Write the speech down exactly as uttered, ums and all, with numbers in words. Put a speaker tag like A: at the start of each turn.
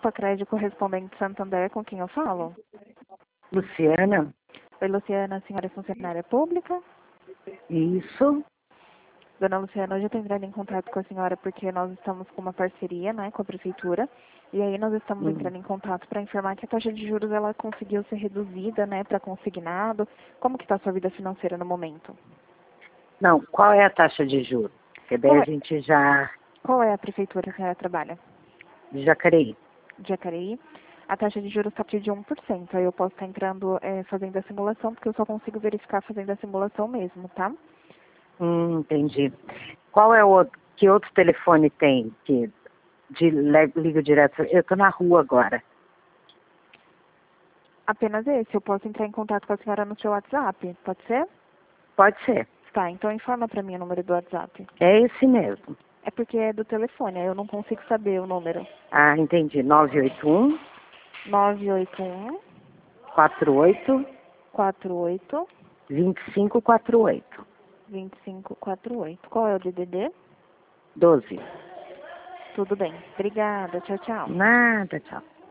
A: Crédito Correspondente Santander, com quem eu falo?
B: Luciana?
A: Oi, Luciana, a senhora é funcionária pública?
B: Isso.
A: Dona Luciana, hoje eu estou entrando em contato com a senhora porque nós estamos com uma parceria, né, com a prefeitura, e aí nós estamos
B: Hum.
A: entrando em contato para informar que a taxa de juros ela conseguiu ser reduzida, né, para consignado. Como que está a sua vida financeira no momento?
B: Não, qual é a taxa de juros? Porque daí
A: Qual
B: a
A: é,
B: gente já...
A: qual é a prefeitura que a senhora trabalha?
B: De Jacareí.
A: De Jacareí. A taxa de juros está a partir de um por cento. Aí eu posso estar entrando, é, fazendo a simulação, porque eu só consigo verificar fazendo a simulação mesmo, tá?
B: Hum, entendi. Qual é o outro... Que outro telefone tem que de le- liga direto? Eu estou na rua agora.
A: Apenas esse. Eu posso entrar em contato com a senhora no seu WhatsApp, pode ser?
B: Pode ser.
A: Tá, então informa para mim o número do WhatsApp.
B: É esse mesmo.
A: É porque é do telefone, aí eu não consigo saber o número.
B: Ah, entendi. nove oito um,
A: nove oito um,
B: quatro oito,
A: quatro oito,
B: dois cinco quatro oito.
A: dois cinco quatro oito. Qual é o D D D?
B: doze.
A: Tudo bem. Obrigada. Tchau, tchau.
B: Nada, tchau.